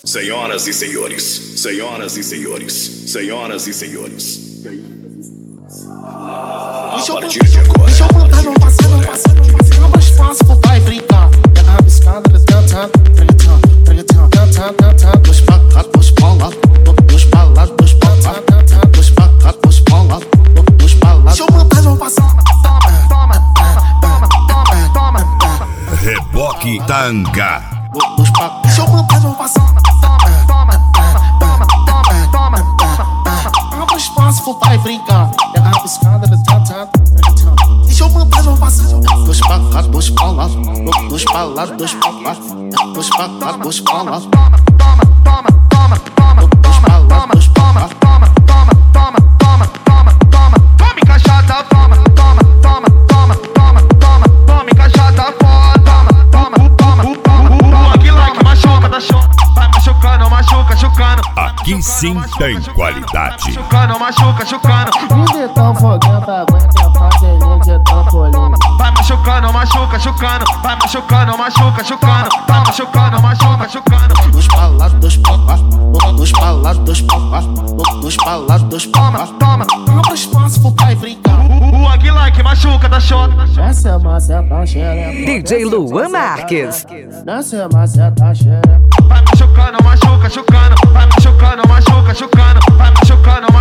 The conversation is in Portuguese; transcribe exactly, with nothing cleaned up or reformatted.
Senhoras e senhores, senhoras e senhores, senhoras e senhores. A partir de agora. Deixa eu contar, não passa, não passa. Não mais fácil, vou vai brincar. Pega a rabiscada, cantando, reggaeton, reggaeton, cantando, cantando. Dois pra cá, dois pra lá, dois pra lá, dois pra cá, dois pra cá, dois pra lá, dois pra lá. Deixa eu contar, não passa. Toma, toma, toma, toma, toma. Reboque Tanga. Dois pra cá. Deixa eu contar, não passa. Toma, toma, toma, toma, toma, toma. Abre espaço, vou vai brincar. Pega a rabiscada, cantando, reggaeton. Deixa eu contar, não passa. Dois pra cá, dois pra lá, dois pra lá, dois pra cá, dois pra cá, dois pra lá. Toma, toma, toma, toma, toma, dois pra lá, dois pra cá. Toma, toma, toma, toma, toma, toma. Tome cachaça, toma, toma, toma, toma, toma, toma. Tome cachaça, toma, toma, toma, toma. Aqui like machuca, dá show. Vai machucando, machuca, chucando. Aqui sim tem qualidade. Machucando, machuca, chucando. De tão foguento, aguenta a fadelinha de trampolim. Vai machucando, machuca, chucando. Vai machucando, machuca, chucando. Vai machucando, machuca, chucando. Dois pra lá, dois pra cá. Dois pra lá, dois pra cá. Dois pra lá, dois pra cá. Toma, toma. Abre espaço, vou vai brincar. O Aguilar que machuca, dá shot. Desce a maceta xereca. D J Luan Marques. Desce a maceta xereca. Vai machucando, machuca, chucando. Vai machucando, machuca, chucando. Vai machucando,